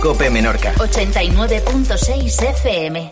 COPE Menorca. 89.6 FM.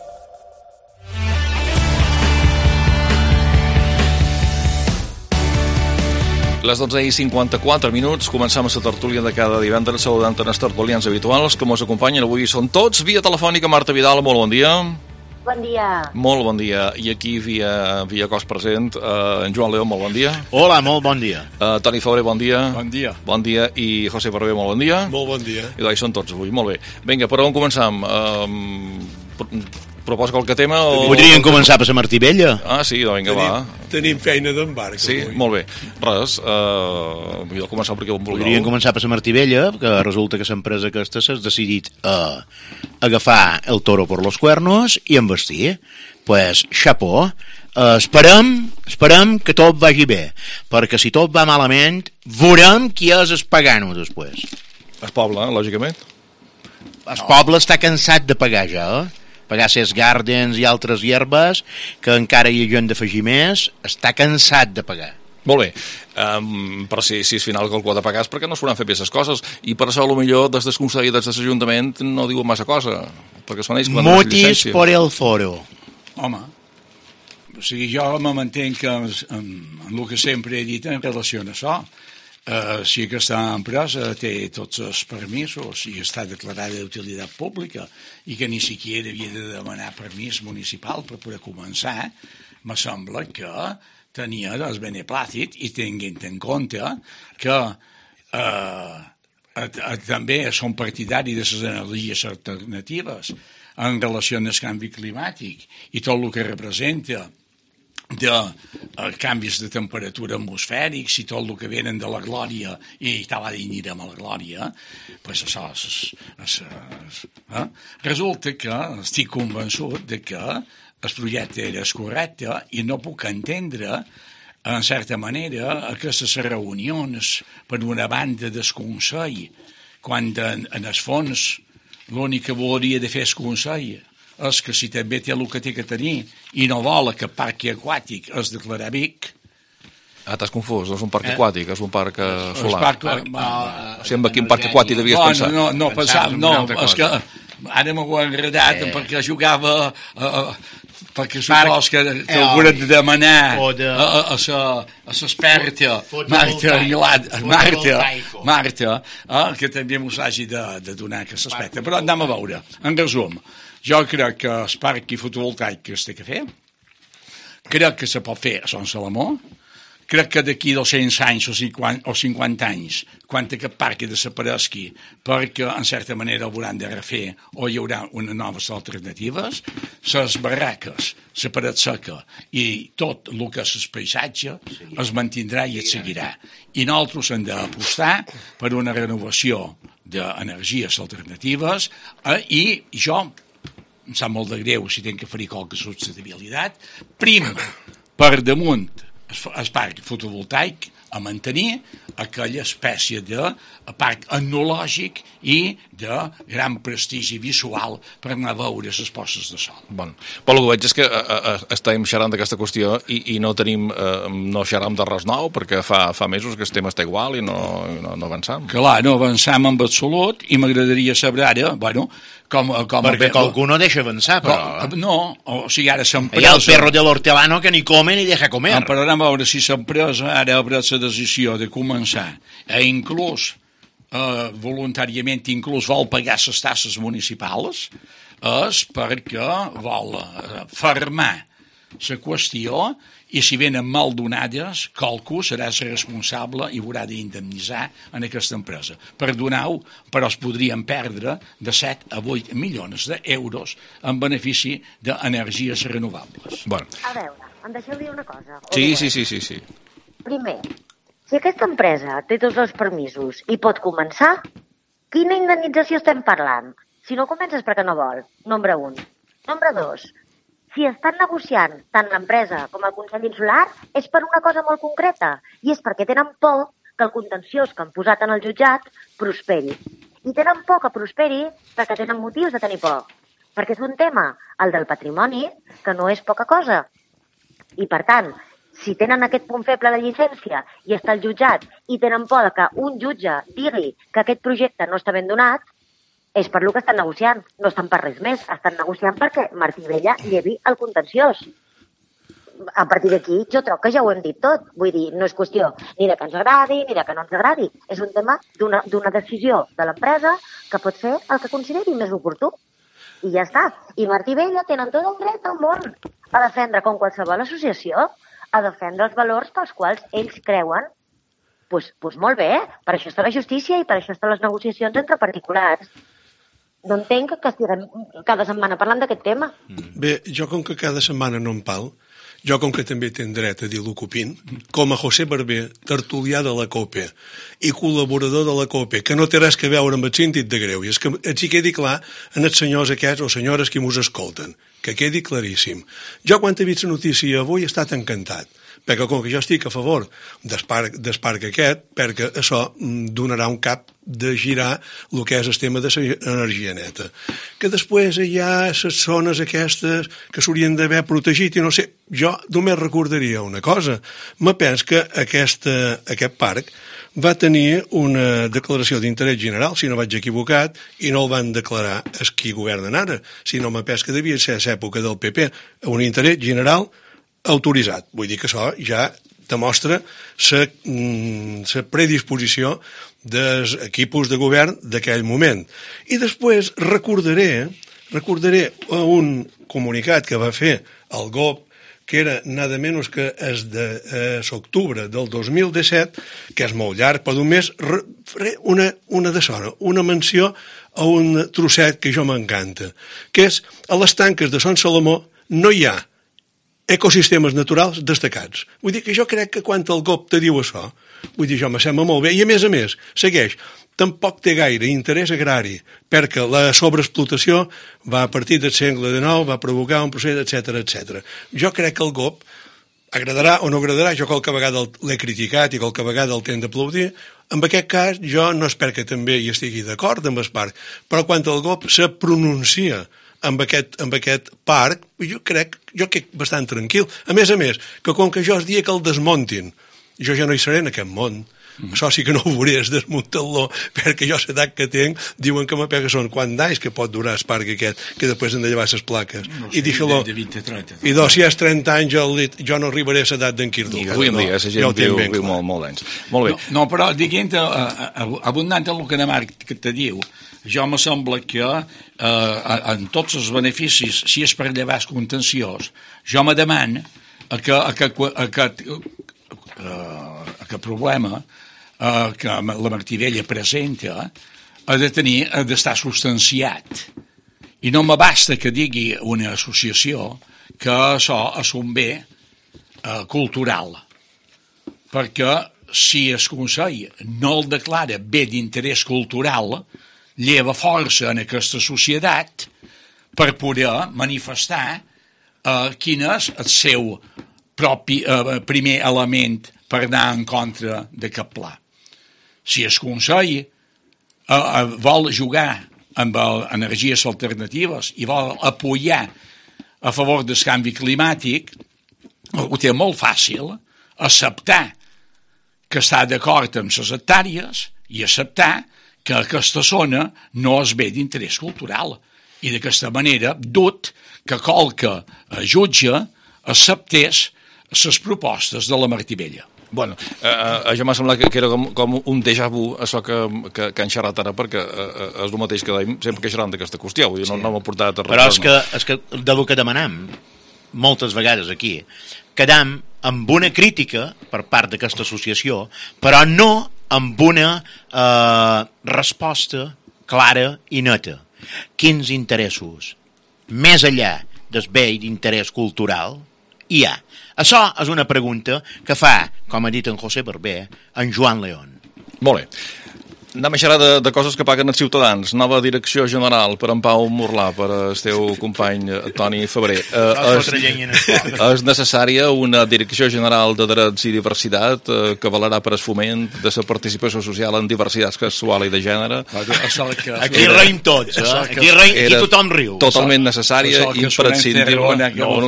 Les 12:54, començam la tertúlia de cada divendres saludant els tertulians habituals que ens acompanyen. Avui són tots via telefònica. Marta Vidal, molt bon dia. Bon dia. Molt bon dia. I aquí via cos present, en Joan León, molt bon dia. Hola, molt bon dia. Toni Fabrer, bon dia. Bon dia. Bon dia. I José Barber, molt bon dia. Molt bon dia. I doncs són tots avui, molt bé. Vinga, per on començam? Proposa qualque tema? O... Podríem començar per la Martí Vella. Ah, sí, doncs vinga, va. Tenim feina d'embarc. Sí, avui. molt bé. Res, vull començar perquè on vulgueu. Podríem començar per la Martí Vella, que resulta que l'empresa aquesta s'ha decidit a agafar el toro per los cuernos i investir. Pues, xapó. Esperem que tot vagi bé, perquè si tot va malament, veurem qui és el pagano després. El poble, lògicament. El poble està cansat de pagar ja, pagar ses gardens i altres hierbes, que encara hi ha gent d'afegir més, està cansat de pagar. Molt bé, però si és final que algú ha de pagar és perquè no es faran fer bé les coses, i per això potser des del Consell i des de l'Ajuntament no diuen massa cosa, perquè són ells que van donar la Motis llicència. por el foro. Home, o sigui, jo me mantenc en el que sempre he dit en relació a això. Si aquesta empresa té tots els permisos i està declarada d'utilitat pública i que ni siquiera havia de demanar permís municipal per poder començar, me sembla que tenia el beneplàcit, i tinguent en compte que també són partidaris de les energies alternatives en relació al canvi climàtic i tot el que representa de canvis de temperatura atmosfèrics i tot el que venen de la glòria i estava anirem a la glòria, pues això resulta que estic convençut de que el projecte era correcte i no puc entendre en certa manera aquestes reunions per una banda del Consell quan en el fons l'únic que volia de fer el Consell és que si també té el que té que tenir i no vol que el parc aquàtic es declarar Vic. Ah, t'has confós, no és un parc aquàtic, és un parc solar. O sigui, en quin parc aquàtic devies pensar? No, pensava, no, és que ara m'ho he enredat perquè jugava perquè supos que haurem de demanar a l'experta Marta que també mos hagi de donar aquest aspecte, però anem a veure. En resum, jo crec que el parc fotovoltaic que es té que fer, crec que se pot fer a Son Salomó, crec que d'aquí 200 anys o 50 anys, quan aquest parc desapareixi, perquè en certa manera el hauran de refer o hi haurà unes noves alternatives, les barraques, la paret seca i tot el que és el paisatge es mantindrà i es seguirà. I nosaltres hem d'apostar per una renovació d'energies alternatives i jo em sap molt de greu si tinc que fer qualque sostenibilitat, prim per damunt el parc fotovoltaic a mantenir aquella espècie de parc etnològic i de gran prestigi visual per anar a veure les postes de sol. Bon. Però el que veig és que estem xerrant d'aquesta qüestió i no tenim, no xerram de res nou, perquè fa mesos que el tema està igual i no avançam. Clar, no avançam en absolut i m'agradaria saber ara, bueno, perquè qualcú no deixa avançar, però... No, o sigui, ara s'empresa... Hi ha el perro de l'hortelano que ni come ni deja comer. Però anem a veure si s'empresa ara ha pres la decisió de començar inclús voluntàriament vol pagar les tasses municipals, és perquè vol fermar la qüestió i si venen mal donades, qualcú serà responsable i haurà d'indemnitzar en aquesta empresa. Perdoneu, però es podrien perdre de 7 a 8 milions d'euros en benefici d'energies renovables. Bueno. A veure, em deixeu dir una cosa? Sí. Primer, si aquesta empresa té tots els permisos i pot començar, quina indemnització estem parlant? Si no comences perquè no vol, nombre 1. Nombre 2, si estan negociant tant l'empresa com el Consell Insular és per una cosa molt concreta i és perquè tenen por que el contenciós que han posat en el jutjat prosperi. I tenen por que prosperi perquè tenen motius de tenir por. Perquè és un tema, el del patrimoni, que no és poca cosa. I per tant, si tenen aquest punt feble de llicència i està el jutjat i tenen por que un jutge digui que aquest projecte no està ben donat, És per lo que estan negociant, no estan per res més. Estan negociant perquè Martí Vella llevi el contenciós. A partir d'aquí, jo trobo que ja ho hem dit tot. Vull dir, no és qüestió ni de que ens agradi ni de que no ens agradi. És un tema d'una decisió de l'empresa que pot fer el que consideri més oportú. I ja està. I Martí Vella tenen tot el dret del món a defendre, com qualsevol associació, a defendre els valors pels quals ells creuen. Pues molt bé, per això està la justícia i per això estan les negociacions entre particulars. No entenc que estiguem cada setmana parlant d'aquest tema. Bé, jo com que cada setmana no em pal, jo com que també tinc dret a dir el que opin, com a José Barber, tertulià de la COPE i col·laborador de la COPE, que no té res a veure amb el síndic de greuges, que els hi quedi clar en els senyors aquests o senyores que mos escolten, que quedi claríssim. Jo quan he vist la notícia avui he estat encantat, perquè com que jo estic a favor del parc aquest, perquè això donarà un cap de girar el que és el tema de l'energia neta. Que després hi ha les zones aquestes que s'haurien d'haver protegit i no sé, jo només recordaria una cosa. Me penso que aquest parc va tenir una declaració d'interès general, si no vaig equivocat, i no el van declarar els qui governen ara, sinó me penso que devia ser a l'època del PP, un interès general autoritzat. Vull dir que això ja demostra la predisposició dels equipos de govern d'aquell moment. I després recordaré un comunicat que va fer el GOP, que era nada menys que és de l'octubre del 2017, que és molt llarg, però només una menció a un trosset que jo m'encanta, que és a les tanques de Son Salomó no hi ha ecosistemes naturals destacats. Vull dir que jo crec que quan el GOP te diu això, vull dir, jo me sembla molt bé, i a més, segueix, tampoc té gaire interès agrari, perquè la sobreexplotació va a partir del segle XIX, va provocar un procés, etc. Jo crec que el GOP agradarà o no agradarà, jo qualque vegada l'he criticat i qualque vegada el tenc d'aplaudir, en aquest cas jo no espero que també hi estigui d'acord amb el parc, però quan el GOP se pronuncia amb aquest parc, jo crec bastant tranquil. A més, que com que jo el dia que el desmuntin, jo ja no hi seré en aquest món. Això sí que no ho veuré, desmuntar-lo, perquè jo l'edat que tinc, diuen que me pega són quant d'anys que pot durar el parc aquest, que després hem de llevar les plaques. No sé, de 20-30. I si és 30 anys, jo no arribaré a l'edat d'en Quirdú. Avui en dia, la gent viu molt d'anys. Molt bé. No, però diguent, abundant el que Marc te diu, jo me sembla que en tots els beneficis, si és per llevar el contenciós, jo me deman aquest problema que la Martí Vella presenta ha d'estar substanciat. I no me basta que digui una associació que això és un bé cultural, perquè si el Consell no el declara bé d'interès cultural, lleva força en aquesta societat per poder manifestar quin és el seu propi primer element per anar en contra d'aquest pla. Si el Consell vol jugar amb energies alternatives i vol apoyar a favor del canvi climàtic, ho té molt fàcil, acceptar que està d'acord amb les hectàrees i acceptar que aquesta zona no és bé d'interès cultural. I d'aquesta manera dut que qualque jutge acceptés les propostes de la Martí Vella. Bueno, això m'ha semblat que era com un déjà vu, això que han xerrat ara, perquè és el mateix que dèiem sempre que xerram d'aquesta qüestió, vull dir, no m'ha portat a res. Però és que del que demanem moltes vegades aquí, quedam amb una crítica per part d'aquesta associació, però no amb una resposta clara i neta. Quins interessos, més enllà del bé d'interès cultural, hi ha? Això és una pregunta que fa, com ha dit en José Barber, en Joan León. Molt bé. Anem a xerrar de coses que paguen els ciutadans. Nova direcció general per en Pau Morlà, per el teu company Toni Febrer. És necessària una direcció general de drets i diversitat que valerà per el foment de la participació social en diversitat sexual i de gènere. Aquí reim tots, aquí reim i tothom riu. Totalment necessària i imprescindible.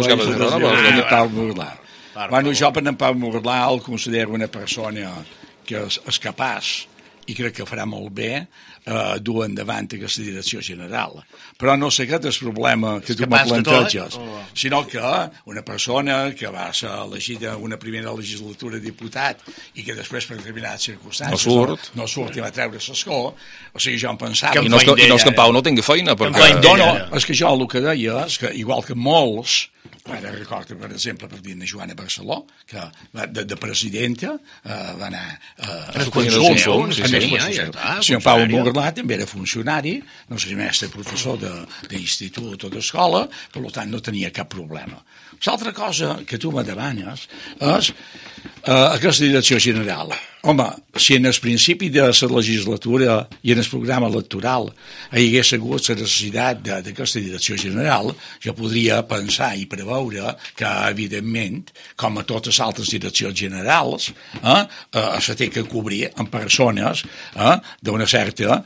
Bueno, jo per en Pau Morlà el considero una persona que és capaç i crec que farà molt bé dur endavant aquesta direcció general. Però no sé aquest és el problema que tu me planteges, sinó que una persona que va ser elegida una primera legislatura diputat i que després per determinades circumstàncies no surt i va treure l'escó, o sigui, jo em pensava... I no és que en Pau no tingui feina, perquè... No, és que jo el que deia és que, igual que molts, ara recordo, per exemple, per dir Joana Barceló, que de presidenta va anar a funcions. El senyor Pau Morlà també era funcionari, no sé si mestre professor d'institut o d'escola, per tant no tenia cap problema. L'altra cosa que tu me demanes és aquesta direcció general. Home, si en el principi de la legislatura i en el programa electoral hi hagués hagut la necessitat d'aquesta direcció general, jo podria pensar i preveure que, evidentment, com a totes les altres direccions generals, se té que cobrir amb persones d'una certa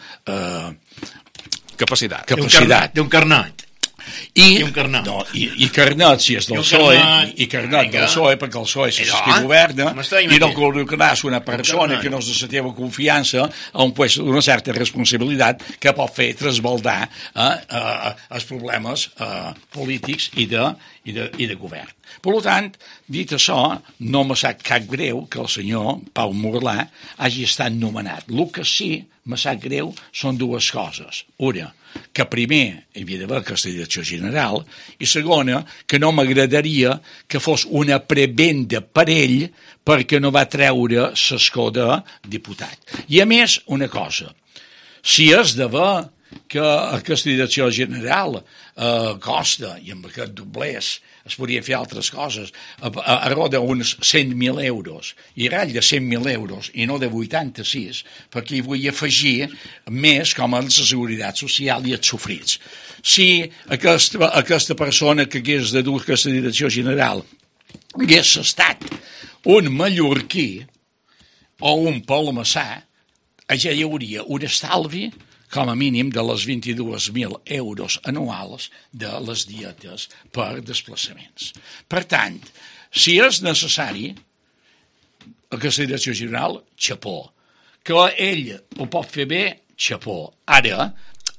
capacitat. D'un carnet. I carnet, si és del PSOE, i carnet del PSOE, perquè el PSOE és qui governa, i no col·locaràs una persona que no és de la teva confiança a una certa responsabilitat que pot fer trasbaldar els problemes polítics i de govern. Per tant, dit això, no me sap cap greu que el senyor Pau Morlà hagi estat nomenat. El que sí me sap greu són dues coses. Una, que primer hi havia d'haver aquesta direcció general, i segona, que no m'agradaria que fos una prebenda per ell perquè no va treure l'escó de diputat. I a més, una cosa, si és de ver que aquesta direcció general costa, i amb aquest doblers es podrien fer altres coses, a roda uns 100.000 euros, i ratll de 100.000 euros, i no de 86, perquè hi vull afegir més com a la seguretat social i els sofrits. Si aquesta persona que hagués de dur aquesta direcció general hagués estat un mallorquí o un palmassà, ja hi hauria un estalvi com a mínim de les 22.000 euros anuals de les dietes per desplaçaments. Per tant, si és necessari, aquesta direcció general, xapó. Que ell ho pot fer bé, xapó. Ara,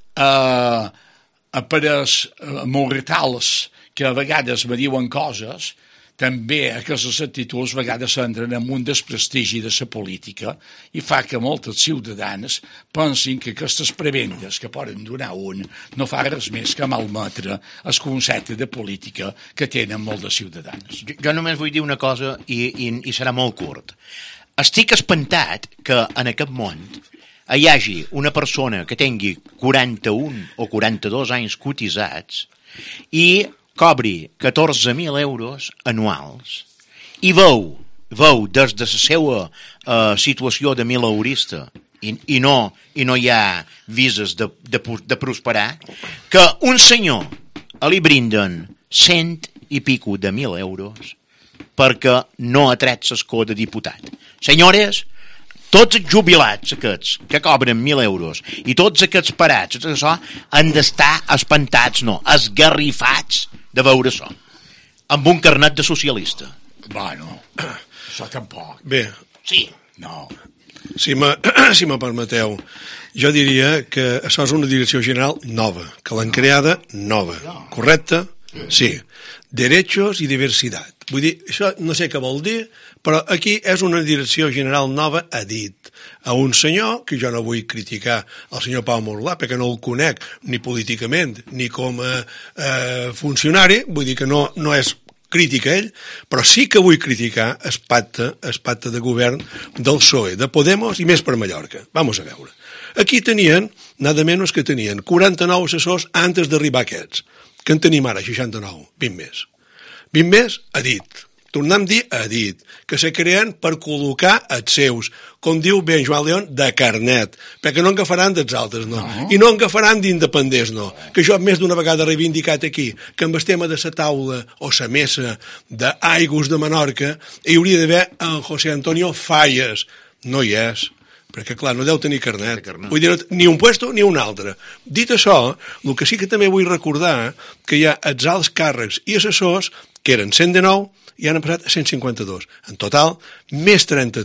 per als mortals que a vegades me diuen coses, també aquestes actituds a vegades entren en un desprestigi de la política i fa que moltes ciutadans pensin que aquestes prebendes que poden donar no fa res més que malmetre el concepte de política que tenen molts de ciutadans. Jo només vull dir una cosa i serà molt curt. Estic espantat que en aquest món hi hagi una persona que tingui 41 o 42 anys cotitzats i cobri 14.000 euros anuals i veu des de la seva situació de mileurista i no hi ha vises de prosperar, que un senyor li brinden 100 i pico de 1.000 euros perquè no ha tret l'escó de diputat. Senyores, tots els jubilats aquests que cobren 1.000 euros i tots aquests parats, tot això, han d'estar espantats, no, esgarrifats de veure això, amb un carnet de socialista. Bueno, això tampoc. Bé. Sí. No. Si me permeteu, jo diria que això és una direcció general nova, que l'han creada nova. Correcte? Sí. Derechos i diversitat. Vull dir, això no sé què vol dir, però aquí és una direcció general nova, ha dit a un senyor, que jo no vull criticar el senyor Pau Morlà, perquè no el conec ni políticament ni com a funcionari, vull dir que no és crítica a ell, però sí que vull criticar el pacte de govern del PSOE, de Podemos i més per Mallorca. Vamos a veure. Aquí tenien, nada menos que tenien 49 assessors antes d'arribar aquests, que en tenim ara 69, 20 més. 20 més, ha dit, tornem a dir, ha dit, que se creen per col·locar els seus, com diu ben Joan León, de carnet, perquè no agafaran dels altres, no. I no agafaran d'independents, no. Que jo més d'una vegada he reivindicat aquí, que amb el tema de la taula o la mesa d'Aigües de Menorca hi hauria d'haver en José Antonio Falles. No hi és, perquè clar, no deu tenir carnet. Vull dir, ni un puesto ni un altre. Dit això, el que sí que també vull recordar que hi ha els alts càrrecs i assessors que eren 119 i han passat a 152. En total, més 33.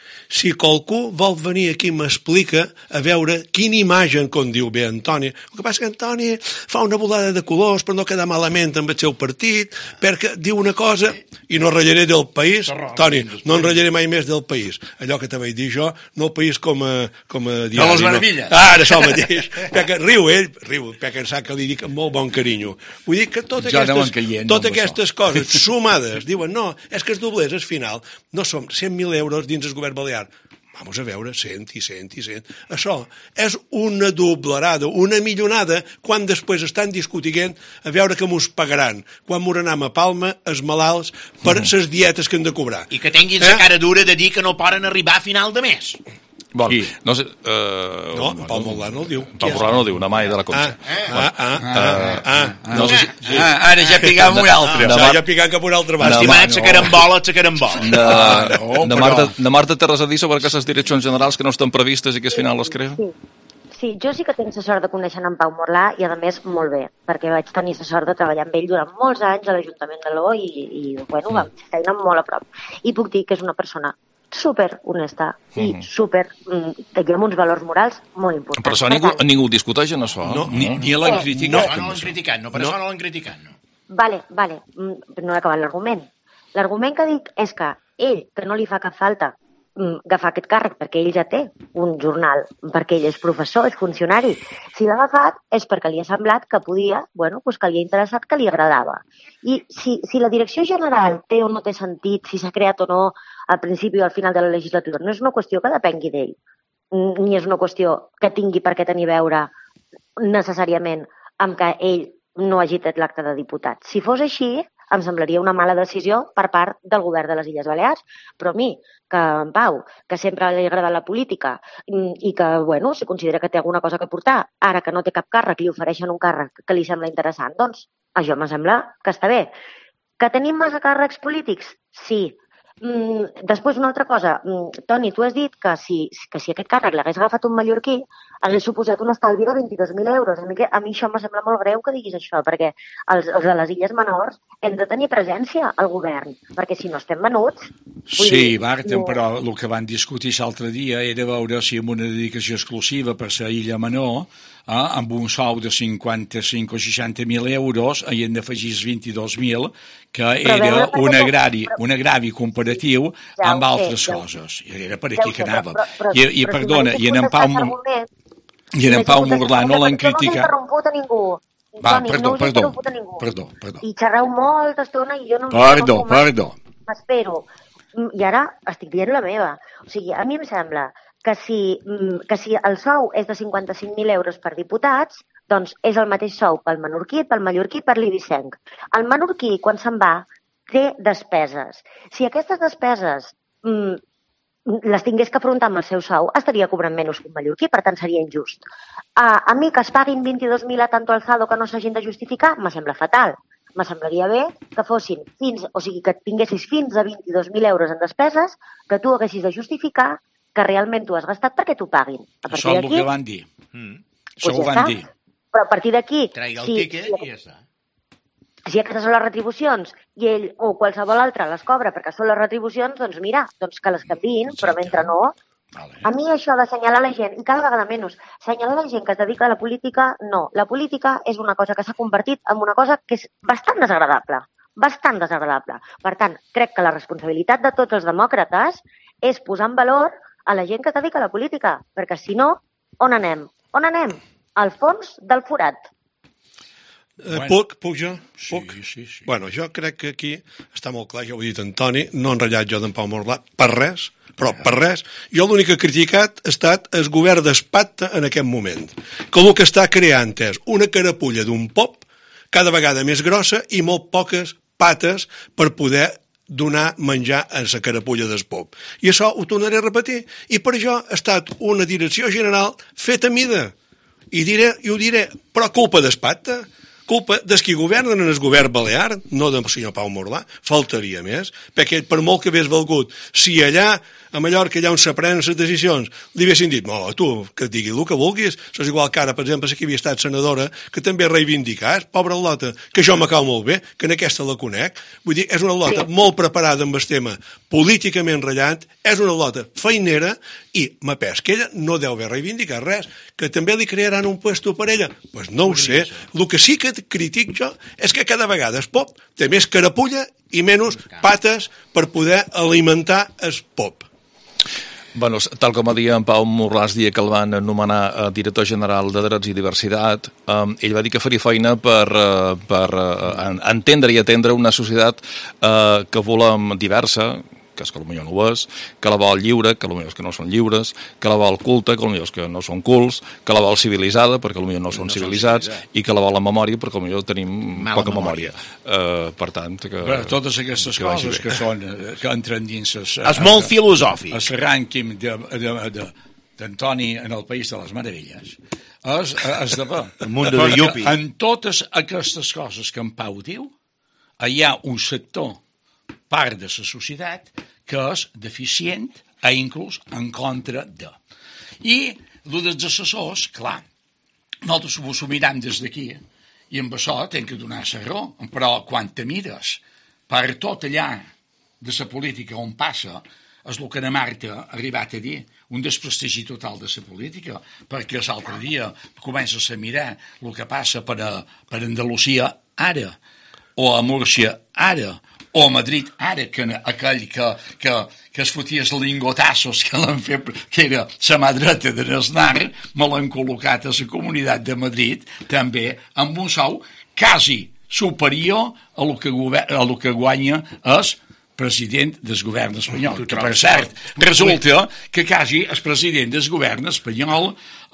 Si qualcú vol venir aquí i m'explica a veure quina imatge, com diu bé Antoni, el que passa que Antoni fa una volada de colors per no quedar malament amb el seu partit, perquè diu una cosa i no ratllaré del país. Toni, no en ratllaré mai més del país. Allò que te vaig dir jo, no el país com a diari. No les meravilles. Ara, això mateix. Perquè riu, perquè em sap que li dic amb molt bon carinyo. Vull dir que totes aquestes coses sumades, diuen, no, és que els doblers, al final, no som 100.000 euros dins el govern balear. Vamos a veure, 100 i 100 i 100. Això és una doblerada, una millonada, quan després estan discutint a veure que mos pagaran, quan mos anem a Palma, els malalts, per les dietes que han de cobrar. I que tinguin la cara dura de dir que no poden arribar a final de mes. Bon, no sé... No, en Pau Moldà no el diu. Pau Moldà no el diu, una mai de la Conxa. Ara ja pigam un altre. Ja pigam cap un altre bàsquet. Estimat, la carambola. De Marta té res a dir sobre aquestes direccions generals que no estan previstes i que al final les crea? Sí, jo sí que tinc la sort de conèixer en Pau Morlà i, a més, molt bé, perquè vaig tenir la sort de treballar amb ell durant molts anys a l'Ajuntament de l'O i bueno, vam fer feina molt a prop. I puc dir que és una persona super honesta i super, diguem, uns valors morals molt importants. Per això ningú discuteix en això. No, ni l'han criticat. No l'han criticat, no, per això no l'han criticat. Vale, no he acabat l'argument. L'argument que dic és que ell, que no li fa cap falta agafar aquest càrrec, perquè ell ja té un jornal, perquè ell és professor, és funcionari. Si l'ha agafat és perquè li ha semblat que podia, bueno, pues que li ha interessat, que li agradava. I si la direcció general té o no té sentit, si s'ha creat o no al principi o al final de la legislatura, no és una qüestió que depengui d'ell, ni és una qüestió que tingui per què tenir a veure necessàriament amb que ell no hagi tret l'acte de diputat. Si fos així, em semblaria una mala decisió per part del govern de les Illes Balears. Però a mi, que en Pau, que sempre li agrada la política i que, bueno, si considera que té alguna cosa que portar, ara que no té cap càrrec, li ofereixen un càrrec que li sembla interessant, doncs això em sembla que està bé. Que tenim massa càrrecs polítics? Sí. Després, una altra cosa. Toni, tu has dit que si aquest càrrec l'hagués agafat un mallorquí, hagués suposat un estalvi de 22.000 euros. A mi això em sembla molt greu que diguis això, perquè els de les Illes Menors hem de tenir presència al govern, perquè si no estem venuts... Sí, Marta, però el que van discutir l'altre dia era veure si amb una dedicació exclusiva per la Illa Menor, amb un sou de 55 o 60.000 euros, hi hem d'afegir 22.000, que era un agravi comparatiu amb altres coses. I era per aquí que anava. I perdona, i en Pau Morlà no l'han criticat. No interromput a ningú. Perdó. I xerreu molta estona i jo no... Perdó. M'espero. I ara estic dient la meva. O sigui, a mi em sembla que si el sou és de 55.000 euros per diputats, doncs és el mateix sou pel mallorquí, per l'eivissenc. El mallorquí, quan se'n va, té despeses. Si aquestes despeses les tingués que afrontar amb el seu sou, estaria cobrant menys que un mallorquí, per tant seria injust. A mi que es paguin 22.000 a tanto alzado que no s'hagin de justificar, me sembla fatal. Me semblaria bé que fossin que tinguessis fins a 22.000 euros en despeses, que tu haguessis de justificar que realment tu has gastat perquè t'ho paguin. Això és el que van dir. Això ho van dir. Però a partir d'aquí... Traiga el tiquet i ja està. Si aquestes són les retribucions i ell o qualsevol altre les cobra perquè són les retribucions, doncs mira, doncs que les canviïn, però mentre no... A mi això d'assenyalar la gent, i cada vegada menys, assenyalar la gent que es dedica a la política, no. La política és una cosa que s'ha convertit en una cosa que és bastant desagradable. Per tant, crec que la responsabilitat de tots els demòcrates és posar en valor a la gent que es dedica a la política, perquè si no, on anem? Al fons del forat. Puc jo? Puc? Sí. Bueno, jo crec que aquí està molt clar, ja ho he dit Antoni, no he enratllat jo d'en Pau Morlà, per res, però per res. Jo l'únic que he criticat ha estat el govern d'Espanya en aquest moment, que el que està creant és una carapulla d'un pop cada vegada més grossa i molt poques pates per poder donar menjar a la carapulla del pop. I això ho tornaré a repetir. I per això ha estat una direcció general feta a mida. I ho diré, però culpa d'Espanya, culpa dels qui governen en el govern balear, no del senyor Pau Morlà, faltaria més, perquè per molt que hagués valgut, si allà a Mallorca allà on se prenen les decisions, li haguessin dit, no, tu, que et digui el que vulguis, és igual que ara, per exemple, que havia estat senadora, que també reivindicàs, pobra lota, que jo me cau molt bé, que en aquesta la conec, vull dir, és una lota molt preparada amb el tema, políticament rellant, és una lota feinera, i m'apès que ella no deu haver reivindicat res, que també li crearan un puesto per ella, doncs no ho sé, el que sí que critic jo és que cada vegada el pop té més carapulla i menys pates per poder alimentar el pop. Bueno, tal com deia en Pau Morlàs, dia que el van nomenar director general de Drets i Diversitat, ell va dir que faria feina per entendre i atendre una societat que volem diversa, que és que potser no ho és, que la vol lliure, que potser és que no són lliures, que la vol culta, que potser és que no són cults, que la vol civilitzada, perquè potser no són civilitzats, i que la vol amb memòria, perquè potser tenim poca memòria. Per tant, que... Totes aquestes coses que entren dins... És molt filosòfic. El rànquing d'Antoni en el País de les Meravelles és de ver. El mundo de Yupi. En totes aquestes coses que en Pau diu, hi ha un sector, part de la societat, que és deficient i inclús en contra de. I el dels assessors, clar, nosaltres ho assumirem des d'aquí, i amb això hem que donar la raó, però quan te mires per tot allà de la política on passa, és el que la Marta ha arribat a dir, un desprestigi total de la política, perquè l'altre dia comences a mirar el que passa per Andalusia ara, o a Múrcia ara, o a Madrid ara, que aquell que es fotia els lingotassos que l'han fet, que era la mà dreta de l'Aznar, me l'han col·locat a la Comunitat de Madrid, també amb un sou quasi superior a lo que guanya és president del govern espanyol, que per cert resulta que quasi el president del govern espanyol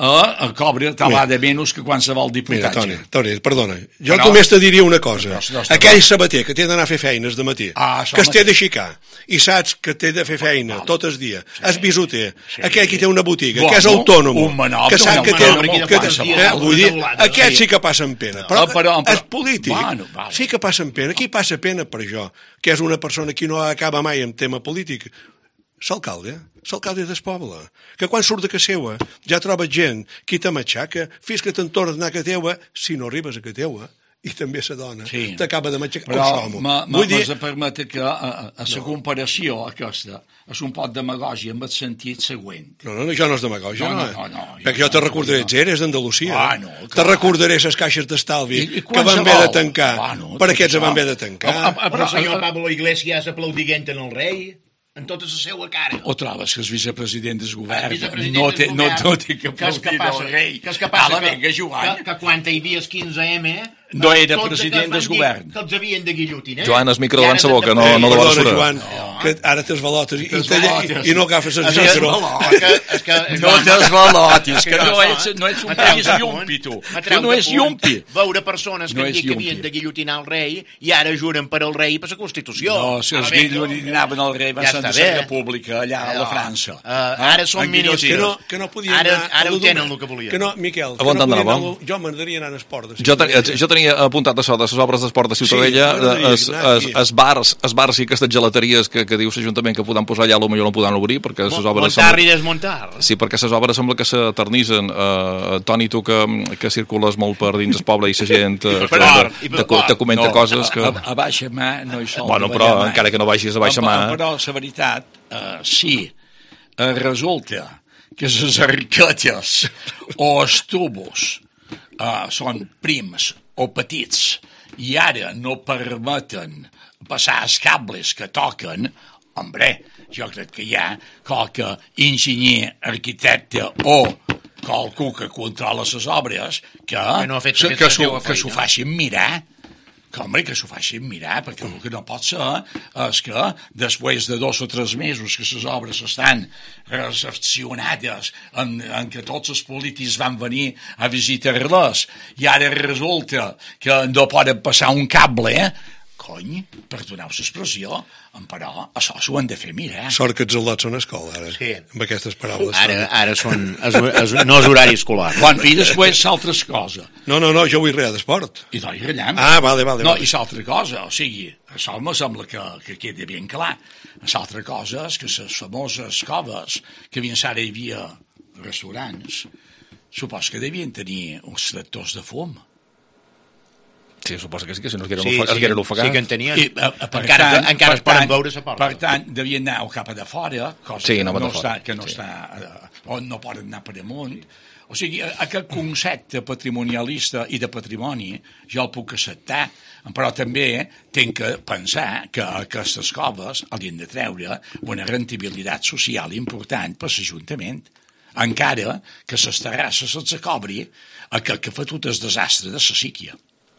cobra talada menys que qualsevol diputat. Mira, Toni, perdona, jo només te diria una cosa. Aquell sabater que té d'anar a fer feines de matí, que es té d'aixecar, i saps que té de fer feina tot el dia, és bisuter, aquell que té una botiga, que és autònom, que sap que té... Vull dir, aquests sí que passen pena, però és polític, sí que passen pena. Qui passa pena per això? Que és una persona que no acaba mai amb tema polític. L'alcalde del poble, que quan surt de casa seva ja troba gent que te matxaca, fins que te'n tornes a anar a casa teua, si no arribes a casa teua, i també la dona t'acaba de matxacar. Però m'has de permetre que a la comparació aquesta és un pot demagògia amb el sentit següent. No, això no és demagògia, no. Perquè jo te recordaré, eres d'Andalusia, te recordaré les caixes d'estalvi que van haver de tancar, per aquests van haver de tancar. Però el senyor Pablo Iglesias aplaudient en el rei, en tota la seva cara. O trobes que el vicepresident del govern no té que aplaudir el rei? Que quan hi havia el 15M no era president del govern. Que els havien de guillotinar. Joan, el micro davant la boca, no de la basura. Joan, que ara tens balotes i no agafes el micro. No tens balotes, que no ets un país llumpi, tu. Que no és llumpi. Veure persones que han dit que havien de guillotinar el rei i ara juren per al rei i per la Constitució. No, si els guillotinaven el rei va ser de la República, allà a la França. Ara són ministres. Que no podien anar... Ara ho tenen el que volien. Que no, Miquel, jo m'agradaria anar a l'esport. Jo tenia apuntat això de les obres d'esport de Ciutadella, els bars i aquestes gelateries que diu l'Ajuntament que poden posar allà, potser no poden obrir, perquè les obres... Muntar i desmuntar. Sí, perquè les obres sembla que s'eternitzen. Toni, tu que circules molt per dins el poble i la gent te comenta coses que... A baixa mà no hi sol. Bueno, però encara que no vagis a baixa mà... Però la veritat, sí, resulta que les arquetes o els tubos són prims o petits i ara no permeten passar els cables que toquen, hombre, jo crec que hi ha qualque enginyer, arquitecte o qualcú que controla les obres que s'ho facin mirar. Que s'ho facin mirar, perquè el que no pot ser és que després de 2 o 3 mesos que les obres estan recepcionades en què tots els polítics van venir a visitar-les i ara resulta que no poden passar un cable, cony, perdoneu l'expressió, però això s'ho han de fer mirar. Sort que els al·lots són a escola, ara, Sí. amb aquestes paraules. Ara no és horari escolar. Bueno, i després s'altres coses. No, jo vull res d'esport. I no hi rellam. Ah, vale. No, i l'altra cosa, o sigui, això me sembla que quedi ben clar. L'altra cosa és que les famoses coves, que fins ara hi havia restaurants, supos que devien tenir uns detectors de fum. Sí, suposo que sí, que si no es hagueren ofegat. Sí que en tenien. I, Encara es poden veure a la porta. Per tant, devien anar cap a de fora, cosa Sí, que anar no de fora. està, on no poden anar per amunt. O sigui, aquest concepte patrimonialista i de patrimoni jo el puc acceptar, però també tinc que pensar que aquestes coves haurien de treure una rendibilitat social important per l'Ajuntament, encara que les terrasses se'ls cobri aquell que ha fotut el desastre de la síquia.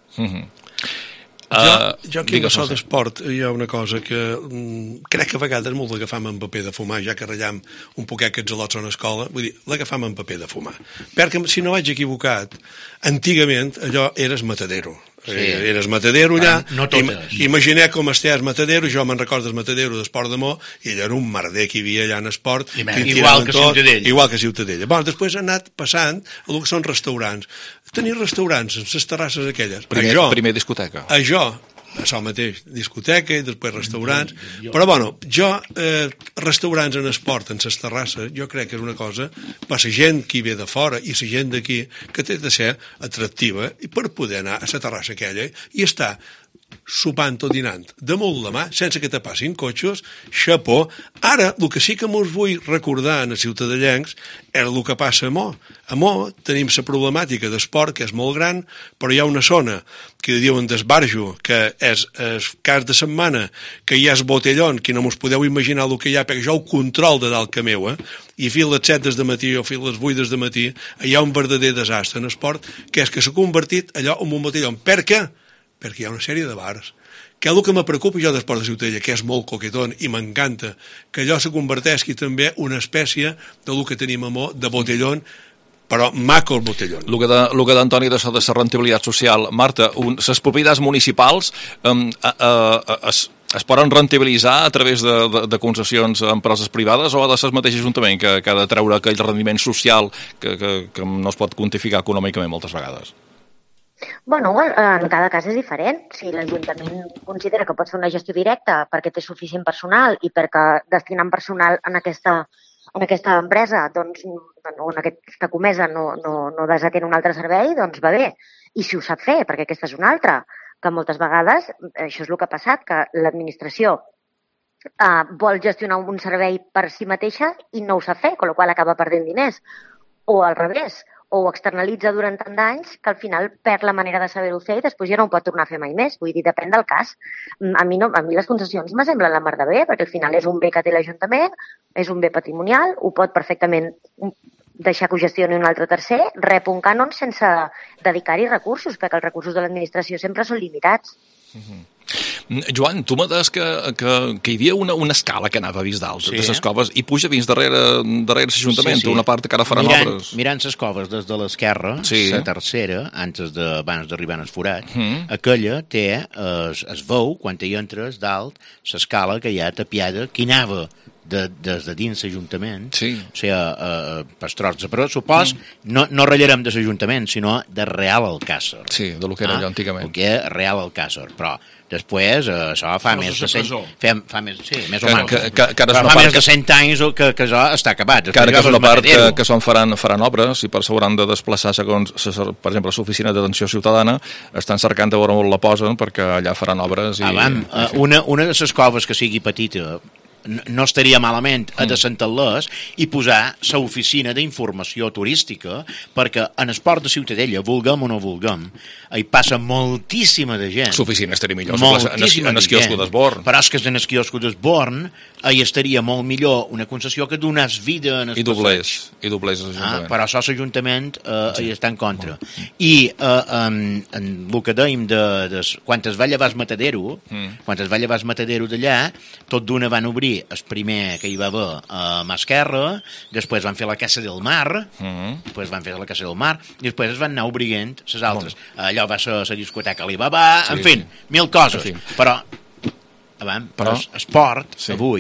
Jo aquí amb això d'esport hi ha una cosa que crec que a vegades molt l'agafam en paper de fumar, ja que ratllam un poquet que els al·lots són a escola, vull dir, l'agafam en paper de fumar. Perquè, si no vaig equivocat, antigament allò eres matadero. Sí. Eres matadero allà, no totes. Imagineu com estàs matadero, jo me'n recordo del matadero d'Esport de Mo, i allò era un merder que hi havia allà en esport. Igual que Ciutadella. Igual que Ciutadella. Bueno, després ha anat passant a el que són restaurants. Tenir restaurants en les terrasses aquelles. Primer discoteca. Això mateix, discoteca i després restaurants, però bueno, restaurants en esport, en les terrasses, jo crec que és una cosa per la gent que hi ve de fora i la gent d'aquí que té de ser atractiva i per poder anar a la terrassa aquella i estar sopant o dinant damunt la mà, sense que te passin cotxes, xapó. Ara, el que sí que mos vull recordar en els ciutadellencs és el que passa a Mo. A Mo tenim la problemàtica d'esport, que és molt gran, però hi ha una zona que diuen d'esbarjo, que és el cas de setmana, que hi ha el botellón, que no mos podeu imaginar el que hi ha, perquè jo ho control de dalt que meu, i fil les 7 de matí o fil les 8 de matí, hi ha un verdader desastre en esport, que és que s'ha convertit allò en un botellón. Per què? Perquè hi ha una sèrie de bars, que és el que me preocupa jo d'Esport de Ciutadella, que és molt coquetón i m'encanta, que allò se converteixi també una espècie del que tenim a Mo, de botellón, però maco el botellón. El que d'Antoni de la rendibilitat social. Marta, les propietats municipals es poden rendibilitzar a través de concessions a empreses privades o de les mateixes Ajuntament que ha de treure aquell rendiment social que no es pot quantificar econòmicament moltes vegades? Bueno, en cada cas és diferent. Si l'Ajuntament considera que pot fer una gestió directa perquè té suficient personal i perquè destinant personal en aquesta empresa, doncs, o en aquesta comesa no desatén un altre servei, doncs va bé. I si ho sap fer, perquè aquesta és una altra, que moltes vegades, això és el que ha passat, que l'administració vol gestionar un servei per si mateixa i no ho sap fer, amb la qual cosa acaba perdent diners. O al revés, o ho externalitza durant tant d'anys que al final perd la manera de saber-ho fer i després ja no ho pot tornar a fer mai més. Vull dir, depèn del cas. A mi les concessions me semblen la mar de bé, perquè al final és un bé que té l'Ajuntament, és un bé patrimonial, ho pot perfectament deixar que ho gestioni un altre tercer, rep un cànon sense dedicar-hi recursos, perquè els recursos de l'administració sempre són limitats. Joan, tu m'ha dit que hi havia una escala que anava a dins dalt, de les coves, i puja fins darrere l'Ajuntament, una part que ara faran obres. Mirant les coves des de l'esquerra, la tercera, abans d'arribar al forat, aquella té, es veu, quan hi entres dalt, l'escala que hi ha tapiada, que anava des de dins l'Ajuntament, o sigui, per trots, però supos no ratllarem de l'Ajuntament, sinó de Real Alcàsser. Sí, de lo que era allò antigament. El que és Real Alcàsser, però després això fa més de 100 més o menys. Fa més de 100 anys que això està acabat. Que és una part que faran obres i per això hauran de desplaçar, segons, per exemple, l'oficina d'atenció ciutadana, estan cercant de veure on la posen perquè allà faran obres. Una de les coves que sigui petita no estaria malament a desentar-les i posar l'oficina d'informació turística, perquè en Esport de Ciutadella, vulguem o no vulguem, hi passa moltíssima de gent. L'oficina estaria millor en el quiosco d'Esborn. Però és que en el quiosco d'Esborn hi estaria molt millor una concessió que donés vida en els passeigs. I doblers l'Ajuntament. Però això l'Ajuntament hi està en contra. I en el que dèiem quan es va llevar el matadero, d'allà, tot d'una van obrir construir el primer que hi va haver a mà esquerra, després van fer la Casa del Mar, després van fer la Casa del Mar, i després es van anar obrint les altres. Allò va ser la discoteca Alibaba, en fi, mil coses. Però esport,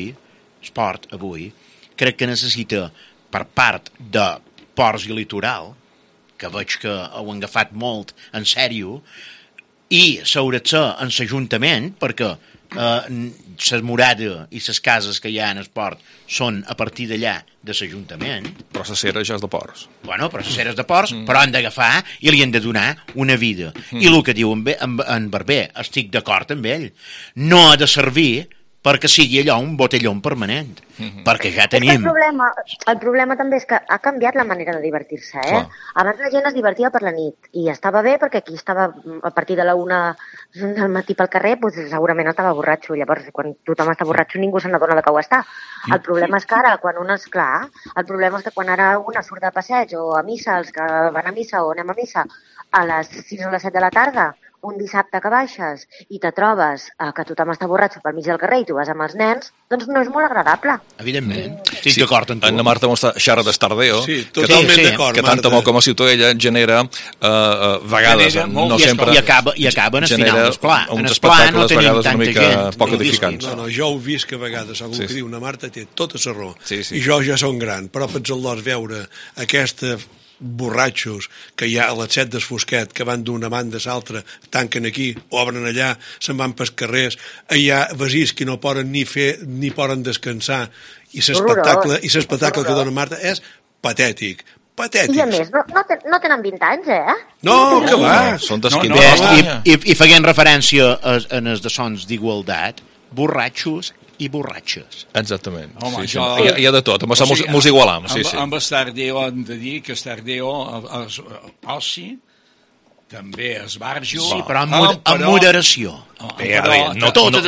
avui, crec que necessita, per part de Ports i Litoral, que veig que ho han agafat molt en sèrio, i s'hauria en l'Ajuntament, perquè les morades i les cases que hi ha en esport són a partir d'allà de l'Ajuntament. Però la cera ja és de Ports. Bueno, però les ceres de Ports, però han d'agafar i li han de donar una vida. I el que diu en Barber, estic d'acord amb ell, no ha de servir perquè sigui allò un botelló permanent, perquè ja tenim... El problema també és que ha canviat la manera de divertir-se, eh? Abans la gent es divertia per la nit, i estava bé perquè aquí estava a partir de la 1 del matí pel carrer, doncs segurament estava borratxo, llavors quan tothom està borratxo ningú se n'adona de que ho està. El problema és que ara, quan un és clar, el problema és que quan ara una surt de passeig o a missa, els que van a missa o anem a missa, a les 6 o les 7 de la tarda, un dissabte que baixes i te trobes que tothom està borratxo pel mig del carrer i tu vas amb els nens, doncs no és molt agradable. Evidentment. Estic d'acord amb tu. Anna Marta xerra d'Estardeo, que tant com a Ciutadella genera vegades, no sempre... I acaben al final d'esplà. Uns espectacles vegades una mica poc edificants. No, jo ho visc a vegades, algú que diu, una Marta té tota la raó, i jo ja som gran, però faig el dos veure aquesta borratxos que hi ha a les 7 del Fosquet que van d'una banda a l'altra, tanquen aquí, obren allà, se'n van pels carrers, hi ha vasís que no poden ni fer ni poden descansar, i l'espectacle que dona Marta és patètic. I a més, no tenen 20 anys, eh? No, que va! Són d'esquiners. I feien referència en els de sons d'igualtat, borratxos i borratxes. Exactament. Home, hi ha de tot, amb això mos igualam. Amb Estardeo hem de dir que Estardeo oci, també esbarjo... Sí, però amb moderació. No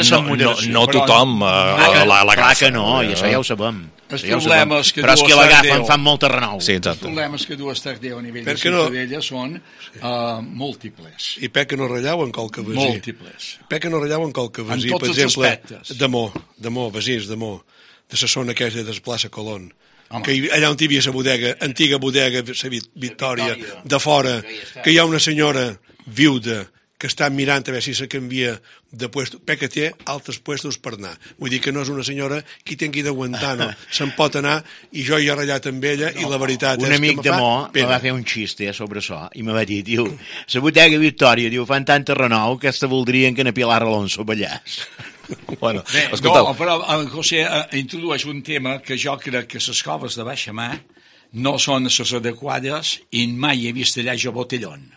tothom Clar que no, i això ja ho sabem. Però és que l'agafen, fan molta renou. Els problemes que du Estardeo a nivell de Ciutadella són múltiples. I peca no rallauen qualque vasí. Múltiples. Peca no rallauen qualque vasí. En tots els aspectes. D'amor, vasís, d'amor. De la zona aquella de la plaça Colón. Que allà on hi havia la bodega, antiga bodega, la Victòria, de fora, que hi ha una senyora viuda que està mirant a veure si se canvia de puesto, perquè té altres puestos per anar. Vull dir que no és una senyora qui tingui d'aguantar, no. Se'n pot anar, i jo hi he ratllat amb ella, i la veritat és que un amic de Mo me va fer un xiste sobre això, i me va dir, diu, la bodega Victòria, diu, fan tanta renou que hasta voldrien que na Pilar Alonso ballàs. Bueno, no, però José introdueix un tema que jo crec que les coves de baixa mà no són les adequades i mai he vist allà jo botellón.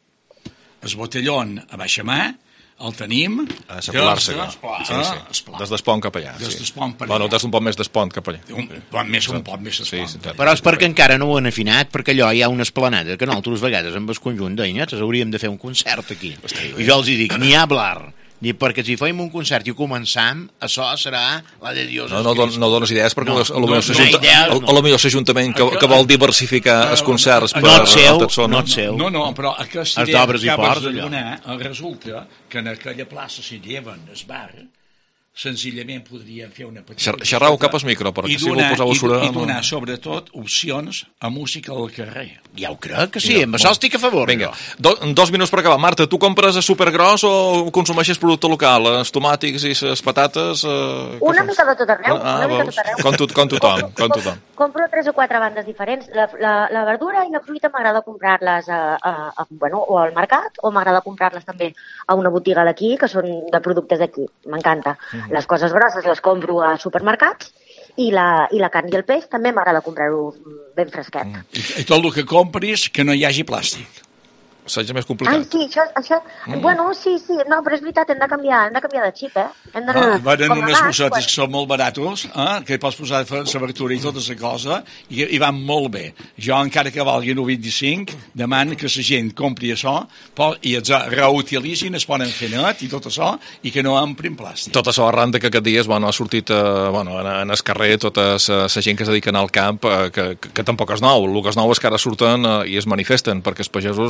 El botellón a baixa mà el tenim a Sapolar-se, des d'Espont cap allà. Bueno, des d'un poc més d'Espont cap allà. Un poc més d'Espont. Però és perquè encara no ho han afinat, perquè allò hi ha una esplanada que nosaltres vegades amb el conjunt d'anyetes hauríem de fer un concert aquí. I jo els dic, ni hablar, ni perquè si fèiem un concert i començam, això serà la de Dios. No dones idees, perquè potser l'Ajuntament que vol diversificar els concerts per altres zones. No el seu. No, però aquesta idea que acabes de donar resulta que en aquella plaça s'hi lleven el bar, senzillament podrien fer una petita... Xerrau cap al micro, perquè si vol posar sura... I donar, sobretot, opcions a música al carrer. Ja ho crec que sí, amb això estic a favor. Vinga, 2 minuts per acabar. Marta, tu compres supergros o consumeixes producte local? Els tomàtics i les patates... Una mica de tot arreu. Com tothom. Compro 3 o 4 bandes diferents. La verdura i la fruita m'agrada comprar-les o al mercat, o m'agrada comprar-les també a una botiga d'aquí, que són de productes d'aquí. M'encanta. Les coses grosses les compro a supermercats i la carn i el peix també m'agrada comprar-ho ben fresquet. I tot el que compris que no hi hagi plàstic. Seria més complicat. Sí, això... Bueno, sí, no, però és veritat, hem de canviar de xip, Van unes bossetes que són molt baratos, que hi pots posar la verdura i tota la cosa, i van molt bé. Jo, encara que valguin 1,25, demano que la gent compri això i els reutilitzin, es poden fer net i tot això, i que no emprin plàstic. Tot això arran que aquests dies ha sortit en el carrer tota la gent que es dediquen al camp, que tampoc és nou. El que és nou és que ara surten i es manifesten, perquè els pagesos és una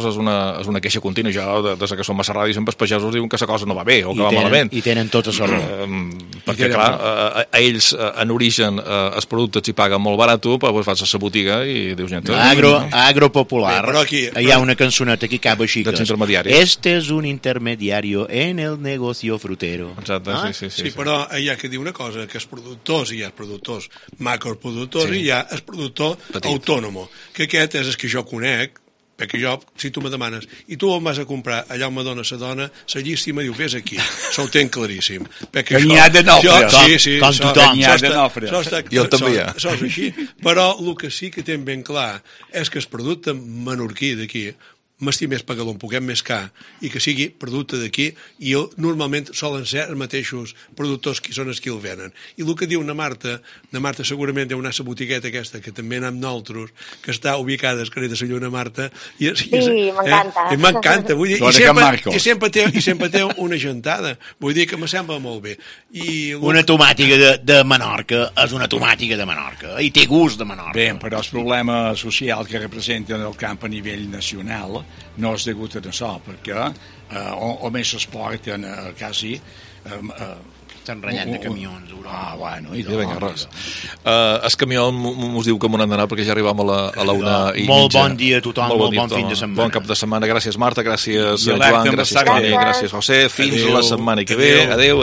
una queixa contínua. Jo, des que som a la ràdio, sempre els pagesos diuen que la cosa no va bé o que va malament. I tenen tota la raó. Perquè, clar, a ells, en origen, els productes s'hi paguen molt barat, però fas a la botiga i dius... Agropopular. Però aquí... Hi ha una cançoneta que acaba així. Dels intermediaris. Este es un intermediario en el negocio frutero. Exacte, sí, però hi ha que dir una cosa, que els productors, hi ha els productors macroproductors i hi ha el productor autònom, que aquest és el que jo conec, perquè jo, si tu me demanes, i tu on vas a comprar, allà on me dona la dona, la llista i me diu, vés aquí, s'ho tenc claríssim. Que n'hi ha de nofre. Sí, com tothom. Jo també hi ha. Això és així, però el que sí que tenen ben clar és que el producte menorquí d'aquí m'estim més pagador, un poquet més car, i que sigui producte d'aquí, i normalment solen ser els mateixos productors que són els que el venen. I el que diu na Marta segurament deu anar a la botigueta aquesta, que també anem nosaltres, que està ubicada al carrer de la Lluna Marta. Sí, m'encanta. M'encanta, vull dir, i sempre té una gentada, vull dir que me sembla molt bé. Una tomàtica de Menorca és una tomàtica de Menorca, i té gust de Menorca. Bé, però el problema social que representen el camp a nivell nacional no és degut a això, perquè o més s'exporten quasi... Estan ratllant de camions. Bueno, i vinga, res. El camió mos diu que m'ho han d'anar perquè ja arribem a la 1:30. Molt bon dia a tothom, molt bon fin de setmana. Bon cap de setmana. Gràcies, Marta, gràcies, Joan, gràcies, Toni, gràcies, José. Fins la setmana que ve. Adéu.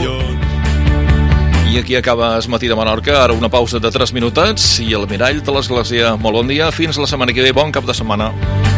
I aquí acaba el matí de Menorca. Ara una pausa de 3 minutets i el mirall de l'Església. Molt bon dia. Fins la setmana que ve. Bon cap de setmana.